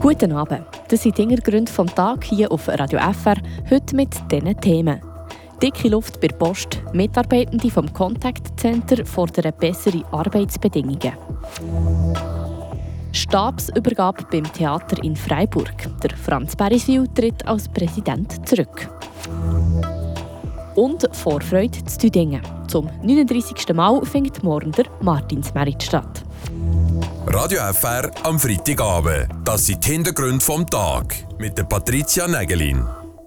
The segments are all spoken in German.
Guten Abend. Das sind die Hintergründe vom Tag hier auf Radio FR, heute mit diesen Themen. Dicke Luft bei der Post, Mitarbeitende vom Contact Center fordern bessere Arbeitsbedingungen. Stabsübergabe beim Theater in Freiburg. Der Franz Beriswil tritt als Präsident zurück. Und Vorfreude zu Tüdingen. Zum 39. Mal findet morgen der Martinsmerit statt. Radio FR am Freitagabend. Das sind die Hintergründe vom Tag mit der Patricia Nägelin.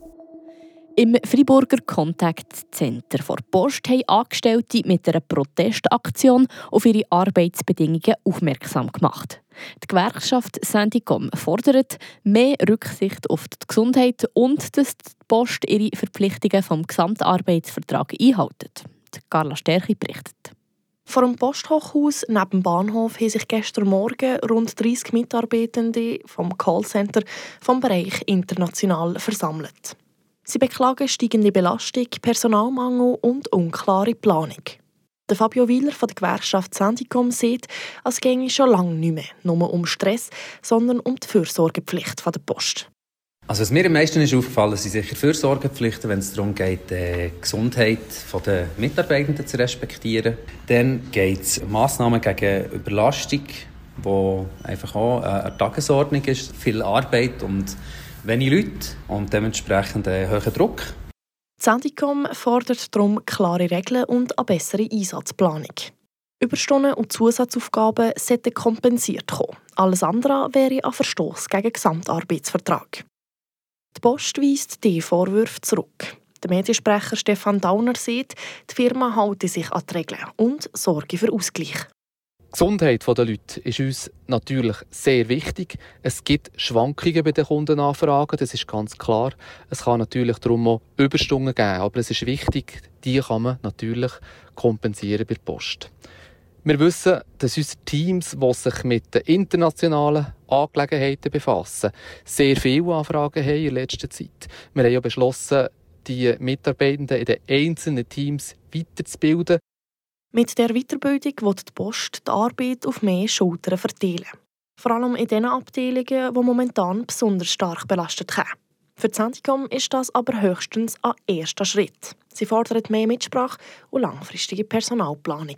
Im Freiburger Contact Center vor Post haben Angestellte mit einer Protestaktion auf ihre Arbeitsbedingungen aufmerksam gemacht. Die Gewerkschaft Sandicom fordert mehr Rücksicht auf die Gesundheit und dass die Post ihre Verpflichtungen vom Gesamtarbeitsvertrag einhält. Carla Sterchi berichtet. Vor dem Posthochhaus neben dem Bahnhof haben sich gestern Morgen rund 30 Mitarbeitende vom Callcenter vom Bereich International versammelt. Sie beklagen steigende Belastung, Personalmangel und unklare Planung. Der Fabio Wieler von der Gewerkschaft Sandicom sieht, es ginge schon lange nicht mehr nur um Stress, sondern um die Fürsorgepflicht der Post. Also was mir am meisten ist aufgefallen, sind sicher Fürsorgepflichten, wenn es darum geht, die Gesundheit der Mitarbeitenden zu respektieren. Dann geht es um Massnahmen gegen Überlastung, die einfach auch eine Tagesordnung ist. Viel Arbeit und wenige Leute und dementsprechend hohen Druck. Sandicom fordert darum klare Regeln und eine bessere Einsatzplanung. Überstunden und Zusatzaufgaben sollten kompensiert kommen. Alles andere wäre ein Verstoß gegen den Gesamtarbeitsvertrag. Die Post weist die Vorwürfe zurück. Der Mediensprecher Stefan Dauner sieht, die Firma halte sich an die Regeln und sorge für Ausgleich. Die Gesundheit der Leute ist uns natürlich sehr wichtig. Es gibt Schwankungen bei den Kundenanfragen, das ist ganz klar. Es kann natürlich darum auch Überstunden geben, aber es ist wichtig, die kann man natürlich kompensieren bei der Post. Wir wissen, dass unsere Teams, die sich mit den internationalen Angelegenheiten befassen, sehr viele Anfragen haben in letzter Zeit. Wir haben ja beschlossen, die Mitarbeitenden in den einzelnen Teams weiterzubilden. Mit der Weiterbildung will die Post die Arbeit auf mehr Schultern verteilen. Vor allem in den Abteilungen, die momentan besonders stark belastet sind. Für die Sandicom ist das aber höchstens ein erster Schritt. Sie fordert mehr Mitsprache und langfristige Personalplanung.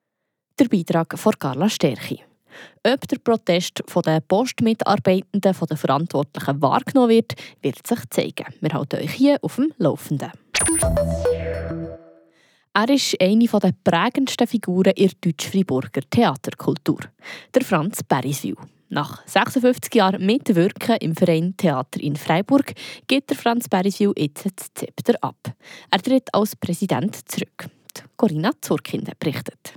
Der Beitrag von Carla Sterchi. Ob der Protest der Postmitarbeitenden von den Verantwortlichen wahrgenommen wird sich zeigen. Wir halten euch hier auf dem Laufenden. Er ist eine der prägendsten Figuren in der deutsch-Freiburger Theaterkultur. Der Franz Beriswil. Nach 56 Jahren Mitwirken im Verein Theater in Freiburg gibt der Franz Beriswil jetzt das Zepter ab. Er tritt als Präsident zurück. Corinna Zurkind berichtet.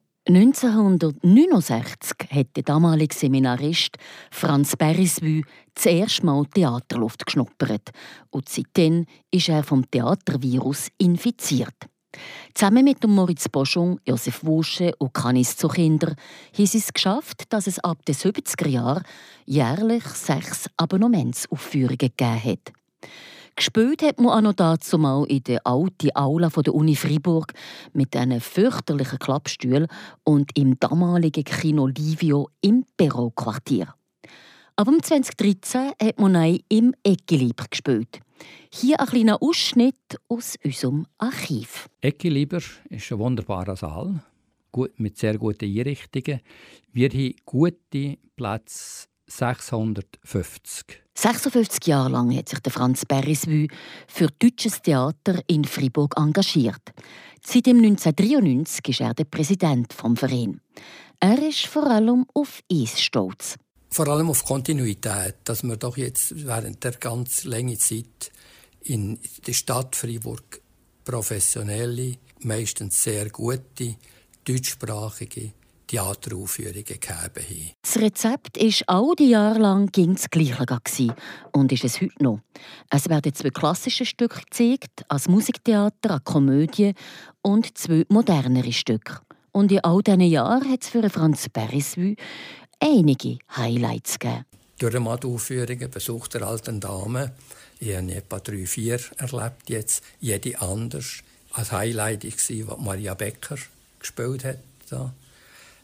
1969 hat der damalige Seminarist Franz Beriswil das erste Mal Theaterluft geschnuppert und seitdem ist er vom Theatervirus infiziert. Zusammen mit Moritz Boschung, Josef Wusche und Canis Zuchinder haben sie es geschafft, dass es ab den 70er Jahren jährlich 6 Abonnementsaufführungen gegeben hat. Gespielt hat man auch noch dazu mal in der alten Aula der Uni Freiburg mit einem fürchterlichen Klappstuhl und im damaligen Kino Livio im Perrault-Quartier. Aber 2013 hat man neu im Equilibre gespielt. Hier ein kleiner Ausschnitt aus unserem Archiv. Equilibre ist ein wunderbarer Saal, mit sehr guten Einrichtungen. Wir haben gute Plätze 650. 56 Jahre lang hat sich der Franz Beriswil für deutsches Theater in Freiburg engagiert. Seit 1993 ist er der Präsident des Vereins. Er ist vor allem auf eins stolz. Vor allem auf Kontinuität, dass wir doch jetzt während der ganz langen Zeit in der Stadt Freiburg professionelle, meistens sehr gute, deutschsprachige Theateraufführungen gegeben haben. Das Rezept war all die Jahre lang das Gleiche und ist es heute noch. Es werden 2 klassische Stücke gezeigt, als Musiktheater, eine Komödie und 2 modernere Stücke. Und in all diesen Jahren hat es für Franz Beriswil einige Highlights gegeben. Durch die Aufführungen besucht der alten Dame, ich habe etwa 3, 4 erlebt jetzt, jede anders. Ein Highlight war, was Maria Becker gespielt hat. Da.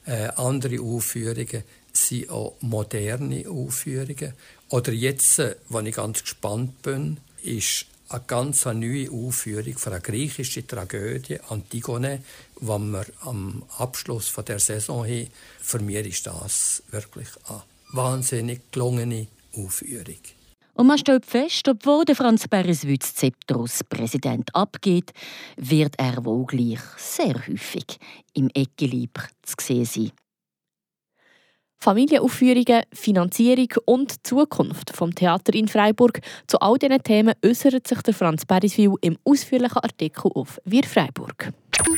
Andere Aufführungen sind auch moderne Aufführungen. Oder jetzt, wo ich ganz gespannt bin, ist eine ganz neue Aufführung von einer griechischen Tragödie, Antigone, die wir am Abschluss von der Saison haben. Für mich ist das wirklich eine wahnsinnig gelungene Aufführung. Und man stellt fest, obwohl der Franz Beriswü das Zepter als Präsident abgeht, wird er wohl gleich sehr häufig im Equilibre zu sehen sein. Familienaufführungen, Finanzierung und Zukunft vom Theater in Freiburg. Zu all diesen Themen äußert sich der Franz Beriswü im ausführlichen Artikel auf Wir Freiburg.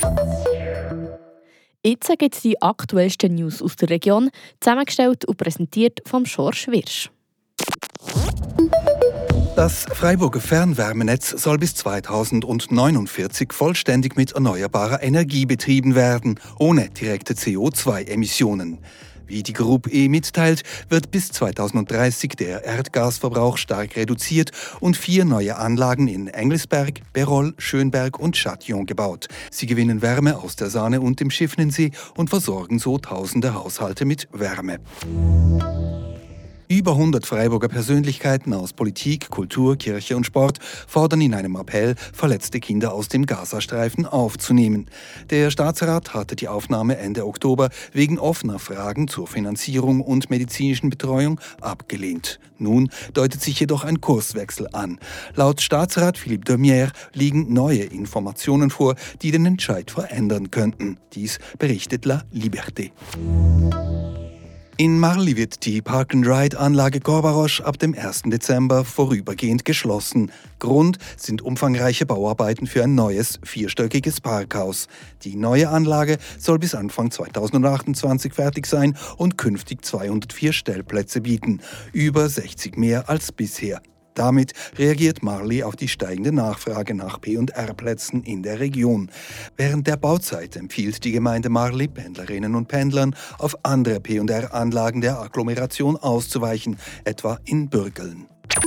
Jetzt gibt es die aktuellsten News aus der Region, zusammengestellt und präsentiert vom George Wirsch. Das Freiburger Fernwärmenetz soll bis 2049 vollständig mit erneuerbarer Energie betrieben werden, ohne direkte CO2-Emissionen. Wie die Group E mitteilt, wird bis 2030 der Erdgasverbrauch stark reduziert und 4 neue Anlagen in Engelsberg, Berol, Schönberg und Châtillon gebaut. Sie gewinnen Wärme aus der Saane und dem Schiffnensee und versorgen so tausende Haushalte mit Wärme. Über 100 Freiburger Persönlichkeiten aus Politik, Kultur, Kirche und Sport fordern in einem Appell, verletzte Kinder aus dem Gazastreifen aufzunehmen. Der Staatsrat hatte die Aufnahme Ende Oktober wegen offener Fragen zur Finanzierung und medizinischen Betreuung abgelehnt. Nun deutet sich jedoch ein Kurswechsel an. Laut Staatsrat Philippe Demière liegen neue Informationen vor, die den Entscheid verändern könnten. Dies berichtet La Liberté. In Marly wird die Park-and-Ride-Anlage Corbarosch ab dem 1. Dezember vorübergehend geschlossen. Grund sind umfangreiche Bauarbeiten für ein neues, 4stöckiges Parkhaus. Die neue Anlage soll bis Anfang 2028 fertig sein und künftig 204 Stellplätze bieten, über 60 mehr als bisher. Damit reagiert Marly auf die steigende Nachfrage nach P&R-Plätzen in der Region. Während der Bauzeit empfiehlt die Gemeinde Marly Pendlerinnen und Pendlern, auf andere P&R-Anlagen der Agglomeration auszuweichen, etwa in Bürgeln.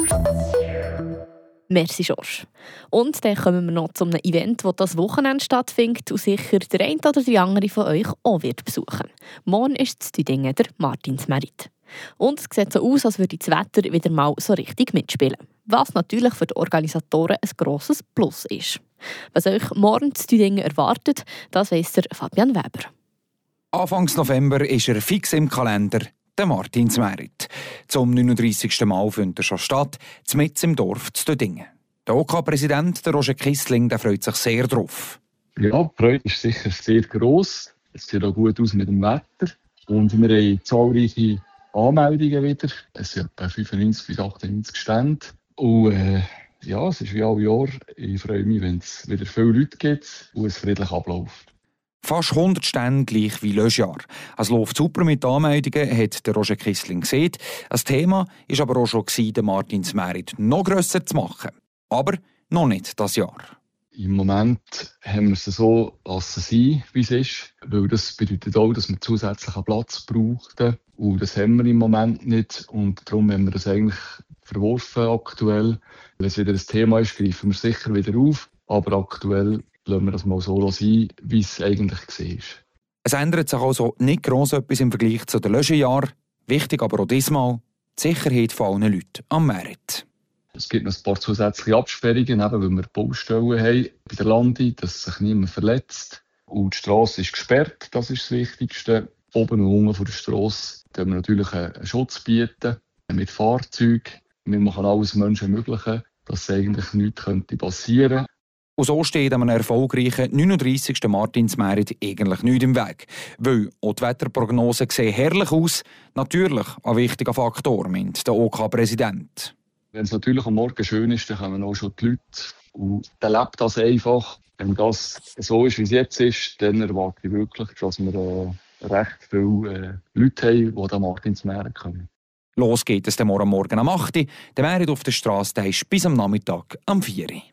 Merci, George. Und dann kommen wir noch zu einem Event, das das Wochenende stattfindet und sicher der eine oder die andere von euch auch wird besuchen. Morgen ist in Tüdingen der Martinsmerit. Und es sieht so aus, als würde das Wetter wieder mal so richtig mitspielen. Was natürlich für die Organisatoren ein grosses Plus ist. Was euch morgen in Tüdingen erwartet, das weiss der Fabian Weber. Anfangs November ist er fix im Kalender, der Martinsmerit. Zum 39. Mal findet er schon statt, mitten im Dorf zu Tüdingen. Der OK-Präsident, Roger Kissling, der freut sich sehr drauf. Ja, die Freude ist sicher sehr gross. Es sieht auch gut aus mit dem Wetter. Und wir haben zahlreiche Anmeldungen wieder. Es sind etwa 95 bis 98 Stände. Und ja, es ist wie alle Jahre. Ich freue mich, wenn es wieder viele Leute gibt und es friedlich abläuft. Fast 100 Stände gleich wie letztes Jahr. Es läuft super mit Anmeldungen, hat der Roger Kissling gesehen. Das Thema war aber auch schon, den Martinsmerit noch grösser zu machen. Aber noch nicht das Jahr. Im Moment haben wir es so lassen, wie es ist. Weil das bedeutet auch, dass wir zusätzlichen Platz brauchten. Und das haben wir im Moment nicht. Und darum haben wir das eigentlich verworfen aktuell. Wenn es wieder ein Thema ist, greifen wir sicher wieder auf. Aber aktuell lassen wir das mal so sein, wie es eigentlich war. Es ändert sich also nicht gross etwas im Vergleich zu den letzten Jahren. Wichtig aber auch diesmal die Sicherheit von allen Leuten am Merit. Es gibt noch ein paar zusätzliche Absperrungen, weil wir Baustellen haben bei der Lande, dass sich niemand verletzt. Und die Strasse ist gesperrt, das ist das Wichtigste. Oben und unten von der Strasse bieten wir natürlich einen Schutz bieten mit Fahrzeugen. Wir machen alles Menschenmögliche, dass eigentlich nichts passieren könnte. Und so steht einem erfolgreichen 39. Martinsmerit eigentlich nichts im Weg. Weil auch die Wetterprognosen sehen herrlich aus. Natürlich ein wichtiger Faktor, meint der OK-Präsident. Wenn es natürlich am Morgen schön ist, dann kommen auch schon die Leute. Und dann lebt das einfach. Wenn das so ist, wie es jetzt ist, dann erwarte ich wirklich, dass wir recht viele Leute haben, die am Martinsmerit kommen. Los geht es morgen am 8 Uhr. Der Merit auf der Strasse ist bis am Nachmittag am 4 Uhr.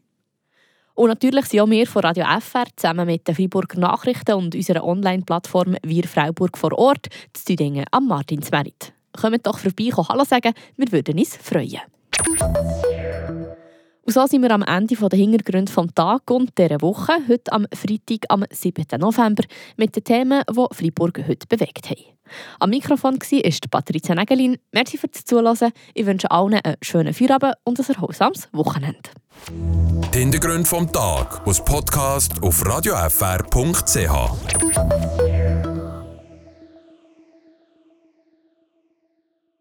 Und natürlich sind auch wir von Radio FR zusammen mit den Freiburger Nachrichten und unserer Online-Plattform Wir Freiburg vor Ort zu Tüdingen am Martinsmerit. Kommt doch vorbei, Hallo sagen, wir würden uns freuen. Und so sind wir am Ende der Hintergründe des Tages und dieser Woche, heute am Freitag, am 7. November, mit den Themen, die Freiburg heute bewegt haben. Am Mikrofon war Patricia Nägelin. Merci fürs Zuhören. Ich wünsche allen einen schönen Feierabend und ein erholsames Wochenende. Die Hintergründe vom Tag als Podcast auf radiofr.ch.